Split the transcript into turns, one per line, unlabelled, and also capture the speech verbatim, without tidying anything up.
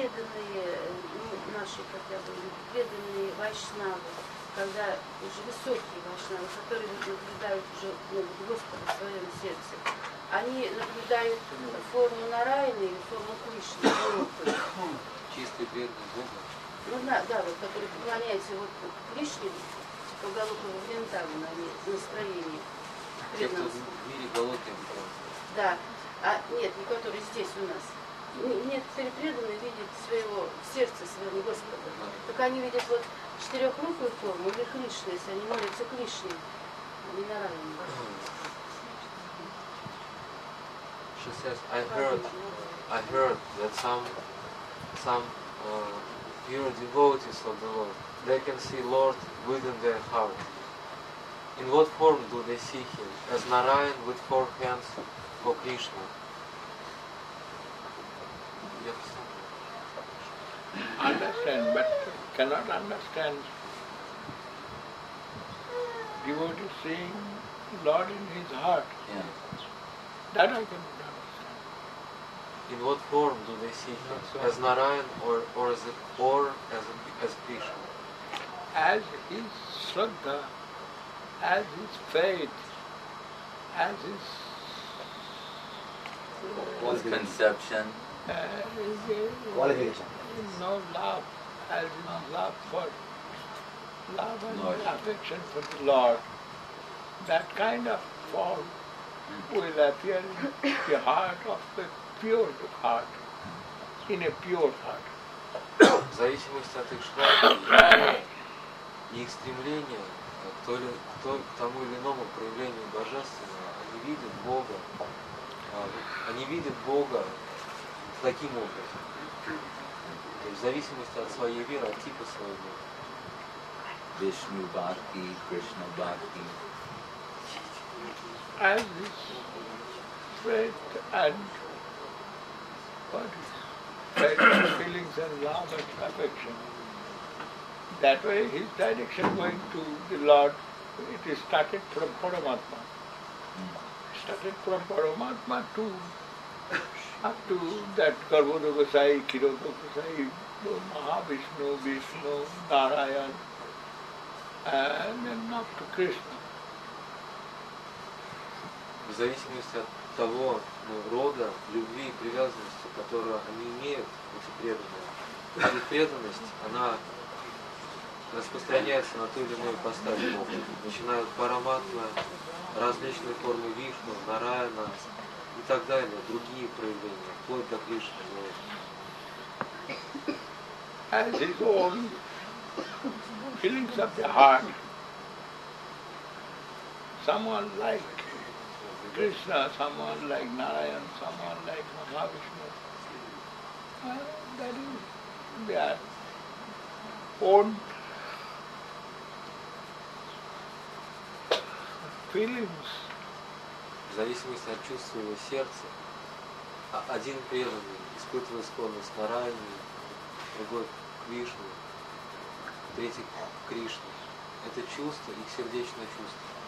преданные, ну, наши, как я говорю, преданные вайшнавы, когда уже высокие вайшнавы, которые наблюдают уже ну, Господа в своем сердце, они наблюдают форму Нараяны и форму Кришны.
Чистый преданный Бога.
Ну да, да, вот который поклоняется вот Кришне, типа Галопова Вриндавана, они настроение.
Те, кто в мире голодные обитают.
Да, а нет, не которые здесь у нас. Некоторые преданные видят своего в сердце своего Господа. Да. Так они видят вот четырехрукую форму или Кришну, если они молятся Кришне, а не Нараяне.
She says, I heard, I heard that some, some uh, pure devotees of the Lord, they can see Lord within their heart. In what form do they see Him? As Narayan with four hands, or Krishna?
Understand, but cannot understand. Devotee seeing Lord in his heart.
Yeah.
That I cannot understand.
In what form do they see Him? As Narayan or, or as a, or as a, as Krishna?
As his Shraddha, as his faith, as his
One's conception.
Uh,
Qualification.
No love, as in love for love and
Lord.
affection for the Lord. That kind of form will appear in the heart of the pure heart, in a pure heart.
В зависимости от их шрады и их стремления к, то ли, к, то, к тому или иному проявлению божественного, они видят Бога, они видят Бога таким образом. То есть в зависимости от своей веры, от типа своего.
Vishnu Bhakti, Krishna Bhakti.
As his faith and what is faith and feelings and love and affection. That way his direction going to the Lord, it is started from Paramatma. Started from Paramatma to up to that Garbhoda Gosai, Kiroda Gosai, Mahavishnu, Vishnu, Narayan, and then up to Krishna.
В зависимости от того ну, рода любви и привязанности, которую они имеют, эти преданные, их преданность, она распространяется на ту или иную постать Бога. Начинают параматма, различные формы Вишну, Нараяна и так далее, другие проявления, вплоть до Кришны.
As his own feelings of the heart, someone like Krishna, someone like Narayan, someone like Mahavishnu, uh, that is their own feelings.
В зависимости от чувств своего сердца, один преданный испытывает склонность к Нараяне, другой к Вишну, третий к Кришне. Это чувство, их сердечное чувство.